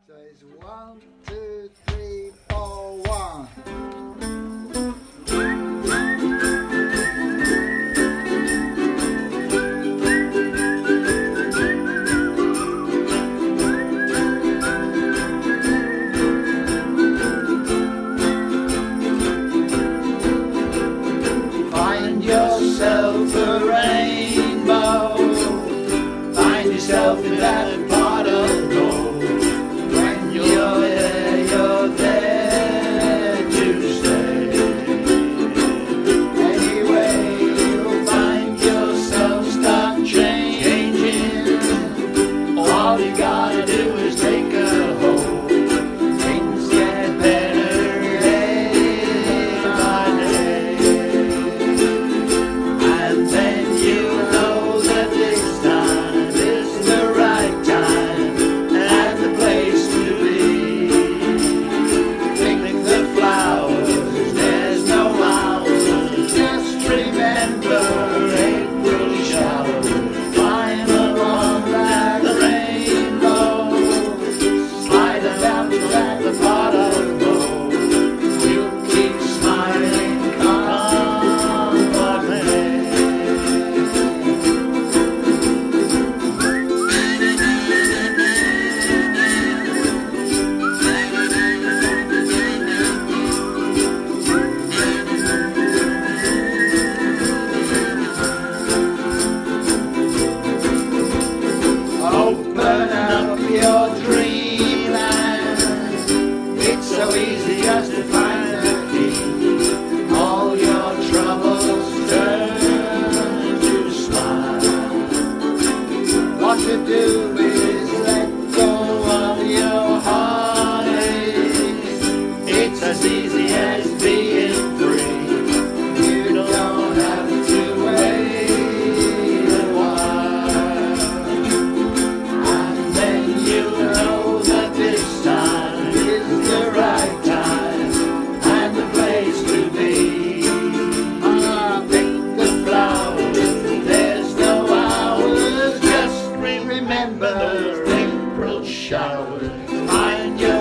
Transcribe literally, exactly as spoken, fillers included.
So it's one, two, three, four, one. Find yourself a rainbow. Find yourself in that pot of gold. When you're there, you're there to stay. Anyway, you'll find yourself start changing. All you gotta do is take a hold. Things get better day by day. And then you know that this time is the right time and the place to be. Pick the flowers, there's no hours. Just remember April showers. Climb along like the rainbow. Slide down like the pot of gold. You keep smiling, come what may. Open up your dreamland. It's so easy just to find the key. All your troubles turn to smile. What to do is let go of your heartaches. It's as easy as being free. You don't have to wait a while. And then you know that this time is the right time and the place to be. Ah, pick the flowers, there's no hours. Just remember April showers. Find your